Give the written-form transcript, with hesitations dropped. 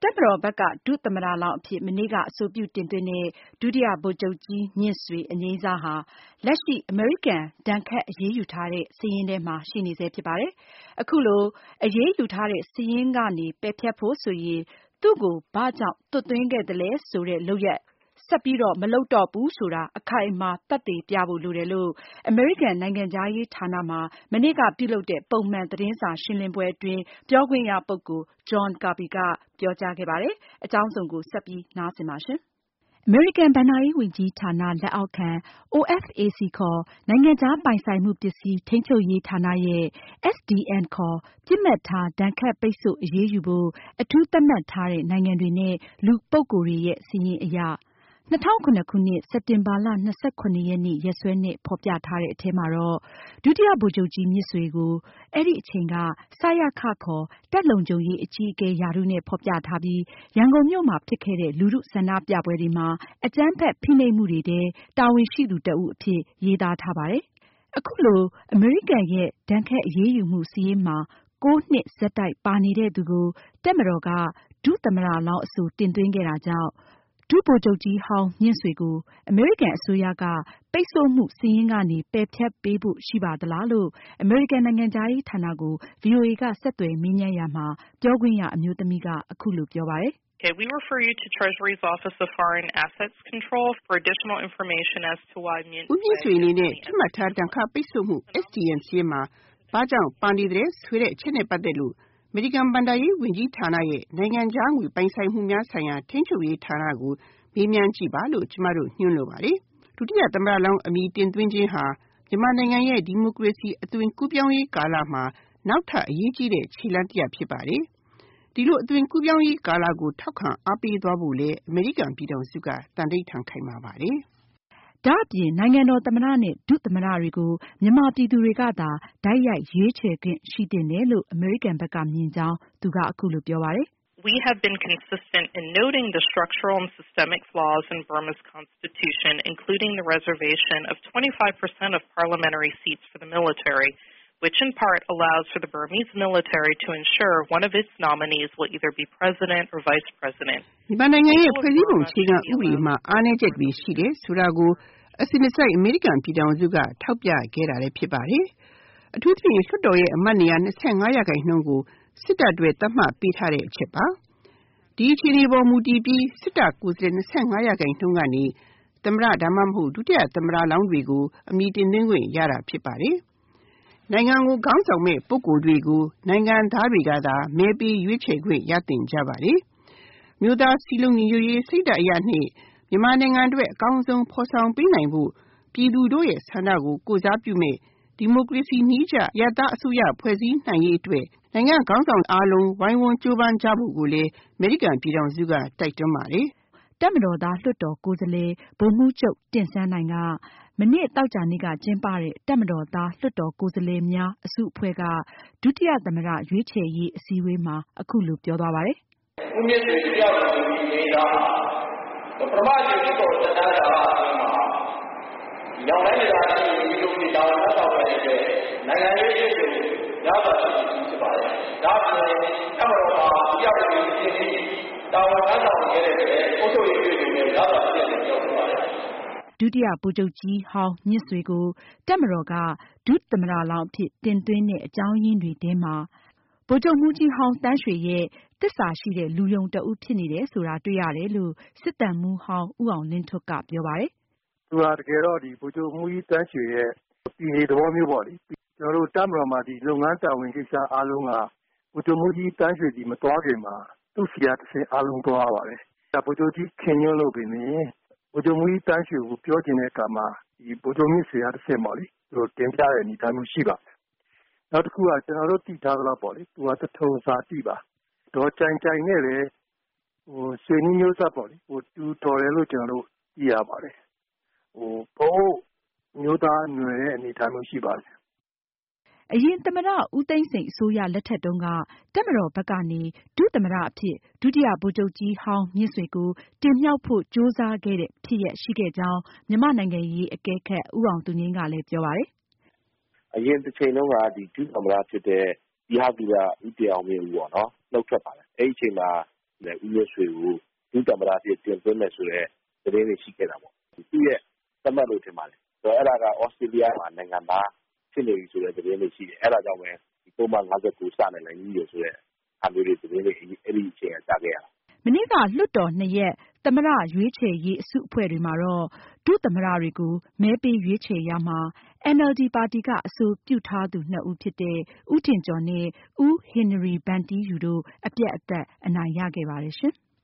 တပ်မတော်ဘက်ကဒုသမ္မတလောင်းအဖြစ်မနေ့ကအဆိုပြုတင်သွင်းတဲ့ဒုတိယဗိုလ်ချုပ်ကြီးမြင့်ဆွေအငြိမ်းစားဟာလက်ရှိအမေရိကန်ဒဏ်ခတ်အရေးယူထားတဲ့စာရင်းထဲမှာရှိနေဆဲဖြစ်ပါတယ်။အခုလိုအရေးယူထားတဲ့စာရင်းကနေပယ်ဖျက်ဖို့ဆိုရင်သူ့ကိုဘာကြောင့်သွတ်သွင်းခဲ့သလဲဆိုတဲ့လုပ်ရပ်ဆက်ပြီးတော့မလုပ်တော့ဘူးဆိုတာအခိုင်အမာသက်သေပြဖို့လိုတယ်လို့အမေရိကန်နိုင်ငံခြားရေးဌာနမှာမနေ့ကပြုလုပ်တဲ့ပုံမှန်သတင်းစာရှင်းလင်းပွဲအတွင်းပြောခွင့်ရပုဂ္ဂိုလ် John Kirby ကပြောကြားခဲ့ပါတယ်။အကြောင်းစုံကိုဆက်ပြီးနားဆင်ပါရှင်။အမေရိကန်ဘဏ္ဍာရေးဝန်ကြီးဌာနလက်အောက်ခံ OFAC ခေါ်နိုင်ငံခြားပိုင်ဆိုင်မှုပစ္စည်းထိန်းချုပ်ရေးဌာနရဲ့ SDN ခေါ်ပစ်မှတ်ထားဒဏ်ခတ်ပိတ်ဆို့အရေးယူဖို့အထူးသတ်မှတ်ထားတဲ့နိုင်ငံတွေနဲ့လူပုဂ္ဂိုလ်တွေရဲ့စာရင်းအရ2007ခုနှစ်စက်တင်ဘာလ27ရက်နေ့ရက်စွဲနဲ့ဖော်ပြထားတဲ့အထဲမှာတော့ဒုတိယဗိုလ်ချုပ်ကြီးမြင့်ဆွေကိုအဲ့ဒီအချိန်ကစရခခေါ်တပ်လုံခြုံရေးအကြီးအကဲရာထူးနဲ့ဖော်ပြထားပြီးရန်ကုန်မြို့မှာဖြစ်ခဲ့တဲ့လူထုဆန္ဒပြပွဲတွေမှာအကြမ်းဖက်ဖိနှိပ်မှုတွေထဲတာဝန်ရှိသူတဦးအဖြစ်ရေးသားထားပါတယ်။အခုလိုအမေရိကန်ရဲ့ဒဏ်ခတ်အရေးယူမှုစာရင်းမှာ9 နှစ်ဆက်တိုက်ပါနေတဲ့သူကိုတပ်မတော်ကဒုသမ္မတလောင်းအဆိုတင်သွင်းခဲ့တာကြောင့်ဒုဗိုလ်ချုပ်ကြီးဟောင်းမြင့်ဆွေကိုအမေရိကန်အစိုးရကပိတ်ဆို့မှုစာရင်းကနေပယ်ဖျက်ပေးဖို့ရှိပါသလားလို့အမေရိကန်နိုင်ငံခြားရေးဌာနကို VOA ကဆက်သွယ်မေးမြန်းရာမှာပြောခွင့်ရအမျိုးသမီးကအခုလိုပြောပါတယ်။ Okay, we refer you to Treasury's Office of Foreign Assets Control for additional information as to why မြင့်ဆွေအနေနဲ့ထမှတ်ထားဒဏ်ခတ်ပိတ်ဆို့မှု SDN စာရင်းမှာဘာကြောင့်ပါနေတယ်ဆိုတဲ့အချက်နဲ့ပတ်သက်လို့အမေရိကန်ဘဏ္ဍာရေးဝန်ကြီးဌာနရဲ့နိုင်ငံခြားငွေပိုင်ဆိုင်မှုများဆိုင်ရာထိန်းချုပ်ရေးဌာနကိုမေးမြန်းကြည့်ပါလို့ကျမတို့ညွှန်လိုပါတယ်။ဒုတိယသမ္မတလောင်းအမည်တင်သွင်းခြင်းဟာမြန်မာနိုင်ငံရဲ့ဒီမိုကရေစီအသွင်ကူးပြောင်းရေးကာလမှာနောက်ထပ်အရေးကြီးတဲ့ခြေလှမ်းတစ်ရပ်ဖြစ်ပါတယ်။ဒီလိုအသွင်ကူးပြောင်းရေးကာလကိုထောက်ခံအားပေးသွားဖို့လည်းအမေရိကန်ပြည်ထောင်စုကတန်ဋ္ဌာန်ခိုင်မာပါတယ်။ဒါ့အပြင်နိုင်ငံတော်သမ္မတနဲ့ဒုသမ္မတတွေကိုမြန်မာပြည်သူတွေကသာတိုက်ရိုက်ရွေးချယ်ခွင့်ရှိသင့်တယ်လို့အမေရိကန်ဘက်ကမြင်ကြောင်းသူကအခုလိုပြောပါတယ်။ We have been consistent in noting the structural and systemic flaws in Burma's constitution, including the reservation of 25% of parliamentary seats for the military, which in part allows for the Burmese military to ensure one of its nominees will either be president or vice president. မြန်မာနိုင်ငံရဲ့ဖွဲ့စည်းပုံအခြေခံဥပဒေမှာအားနည်းချက်တွေရှိတယ်ဆိုတာကိုအစဉ်တစိုက်အမေရိကန်ပြည်ထောင်စုကထောက်ပြခဲ့တာလည်းဖြစ်ပါတယ်။အထူးသဖြင့်လွှတ်တော်ရဲ့အမတ်နေရာ25%ကိုစစ်တပ်တွေသတ်မှတ်ပေးထားတဲ့အချက်ပါ။ဒီအခြေအနေပေါ်မူတည်ပြီးစစ်တပ်ကိုယ်စားလှယ်25%ကနေသမ္မတဒါမှမဟုတ်ဒုတိယသမ္မတလောင်းတွေကိုအမည်တင်သွင်းခွင့်ရတာဖြစ်ပါတယ်။နိုင်ငံကိုခေါင်းဆောင်မဲ့ပုဂ္ဂိုလ်တွေကိုနိုင်ငံသားတွေကသာမဲပေးရွေးချယ်ခွင့်ရသင့်ကြပါတယ်။မြို့သားစည်းလုံးညီညွတ်ရေးစိတ်ဓာတ်အရနဲ့မြန်မာနိုင်ငံအတွက်အကောင်းဆုံးဖော်ဆောင်ပေးနိုင်ဖို့ပြည်သူတို့ရဲ့ဆန္ဒကိုကိုယ်စားပြုမဲ့ဒီမိုကရေစီနည်းကျရသအစိုးရဖွဲ့စည်းနိုင်ရေးအတွက်နိုင်ငံခေါင်းဆောင်အားလုံးဝိုင်းဝန်းကြိုးပမ်းကြဖို့ကိုလည်းအမေရိကန်ပြည်ထောင်စုကတိုက်တွန်းပါတယ်။တပ်မတော်သားလွှတ်တော်ကိုယ်စားလှယ်ဗိုလ်မှူးချုပ်တင့်ဆန်းနိုင်ကမနေ့သောကြာနေ့ကကျင်းပတဲ့တပ်မတော်သားလွှတ်တော်ကိုယ်စားလှယ်များအစုအဖွဲ့ကဒုတိယသမ္မတရွေးချယ်ရေးအစည်းအဝေးမှာအခုလိုပြောသွားပါတယ်။ဦးမြင့်ဆွေတယောက်ကိုဒီကပထမအကြိမ်ပေါ်တက်တာကရောင်းလိုက်တာဒီလိုမျိုးတောင်းတဆောင်ရတဲ့နိုင်ငံရေးအခြေအနေရပါဖြစ်ပါတယ်။ဒါပြင်တပ်မတော်မှာတယောက်ကိုဒီတောင်းတဆောင်ရတဲ့အုပ်ချုပ်ရေးတွေနဲ့ရပါဖြစ်တယ်ပြောပါတယ်။ဒုတိယဗိုလ်ချုပ်ကြီးဟောင်းမြင့်ဆွေကိုတပ်မတော်ကဒုသမ္မတလောင်းအဖြစ်တင်သွင်းတဲ့အကြောင်းရင်းတွေထဲမှာဗိုလ်ချုပ်မှူးကြီးဟောင်းသန်းရွှေရဲ့သစ္စာရှိတဲ့လူယုံတဦးဖြစ်နေတယ်ဆိုတာတွေ့ရတယ်လို့စစ်သံမှူးဟောင်းဦးအောင်လင်းထွဋ်ကပြောပါတယ်။သူကတကယ်တော့ဒီဗိုလ်ချုပ်မှူးကြီးသန်းရွှေရဲ့ပြည်နေသဘောမျိုးပေါ့လေ။ကျွန်တော်တို့တပ်မတော်မှာဒီလုပ်ငန်းတာဝန်ကိစ္စအားလုံးကဗိုလ်ချုပ်မှူးကြီးသန်းရွှေဒီမသွားခင်မှာသူ့ဆီကတစ်ဆင့်အားလုံးသွားပါတယ်။ဒါဗိုလ်ချုပ်ကြီးခင်ညွန့်လို့ပြင်နေဗိုလ်ချုပ်မှူးကြီးသန်းရွှေကိုပြောချင်တဲ့အခါမှာဒီဗိုလ်ချုပ်မြင့်ဆွေကတစ်ဆင့်ပေါ့လေသူတို့တင်ပြတဲ့အနေအထားမျိုးရှိပါတယ်။နောက်တစ်ခုကကျွန်တော်တို့တည်ထားသလောက်ပေါ့လေသူကတထုံစာတိပါတော့ကြိုင်နဲ့လေဆွေမျိုးမျိုးဆက်ပေါ့လေတူတော်တယ်လို့ကျွန်တော်တို့သိရပါတယ်ဘိုးမျိုးသားຫນွယ်တဲ့အနေအထားမျိုးရှိပါတယ်အရင်သမ္မတဦးသိန်းစိန်အစိုးရလက်ထက်တုန်းကတပ်မတော်ဘက်ကနေဒုသမ္မတအဖြစ်ဒုတိယဗိုလ်ချုပ်ကြီးဟောင်းမြင့်ဆွေကိုတင်မြှောက်ဖို့ကြိုးစားခဲ့တဲ့ဖြစ်ရပ်ရှိခဲ့ကြောင်းမြန်မာ့နိုင်ငံရေးအကဲခတ်ဦးအောင်သူငြိမ်းကလည်းပြောပါတယ်။အရင်တစ်ချိန်လုံးကဒီဒုသမ္မတဖြစ်တဲ့ဒီဟာသူကဦးတရားအောင်မြင့်ဦးပေါ့နော်နှုတ်ထွက်ပါတယ်။အဲဒီအချိန်မှာဒီဦးမြင့်ဆွေကိုဒုသမ္မတအဖြစ်တင်သွင်းမယ်ဆိုတဲ့သတင်းတွေရှိခဲ့တာပေါ့။သူ့ရဲ့သတ်မှတ်လို့ထင်ပါတယ်။အဲ့ဒါကဩစတြေးလျမှာနိုင်ငံသားဖြစ်နေပြီဆိုတဲ့သတင်းတွေရှိတယ်။အဲ့ဒါကြောင့်ပဲဒီပုံမှန်59စနိုင်နိုင်ကြီးရဆိုတဲ့အားမျိုးတွေသတင်းတွေအဲ့ဒီအချိန်ကကြားခဲ့ရတာမနေ့ကလွှတ်တော်2ရပ်သမ္မတရွေးချယ်ရေးအစုအဖွဲ့တွေမှာတော့ဒုသမ္မတတွေကိုမဲပေးရွေးချယ်ရမှာ NLD ပါတီကအဆိုပြုထားသူ 2 ဦးဖြစ်တဲ့ဦးထင်ကျော်နဲ့ဦးဟင်နရီဗန်တီးယူတို့အပြတ်အသတ်အနိုင်ရခဲ့ပါတယ်ရှင်။